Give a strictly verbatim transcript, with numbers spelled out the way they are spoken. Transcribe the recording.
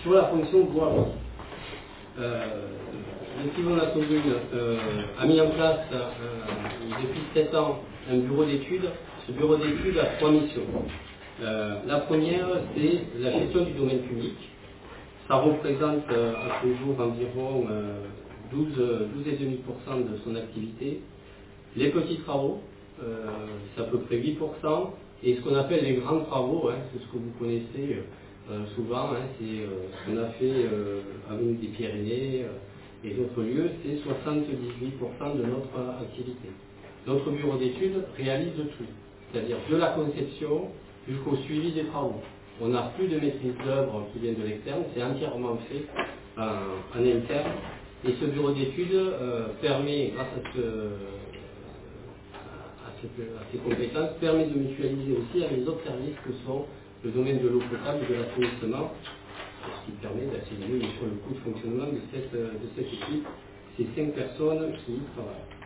sur la fonction voirie. Euh, le Yvon Lacommune euh, a mis en place euh, depuis sept ans un bureau d'études. Ce bureau d'études a trois missions. Euh, la première, c'est la gestion du domaine public. Ça représente euh, à ce jour environ euh, douze virgule cinq pour cent de son activité. Les petits travaux, euh, c'est à peu près huit pour cent. Et ce qu'on appelle les grands travaux, hein, c'est ce que vous connaissez euh, souvent, hein, c'est euh, ce qu'on a fait euh, avec des Pyrénées euh, et d'autres lieux, c'est soixante-dix-huit pour cent de notre euh, activité. Notre bureau d'études réalise tout, c'est-à-dire de la conception jusqu'au suivi des travaux. On n'a plus de maîtrise d'œuvre qui vient de l'externe, c'est entièrement fait en, en interne. Et ce bureau d'études euh, permet, grâce à, ce, à, ce, à ces compétences, permet de mutualiser aussi avec les autres services que sont le domaine de l'eau potable et de l'assainissement, ce qui permet d'accélérer sur le coût de fonctionnement de cette, de cette équipe, ces cinq personnes qui y travaillent.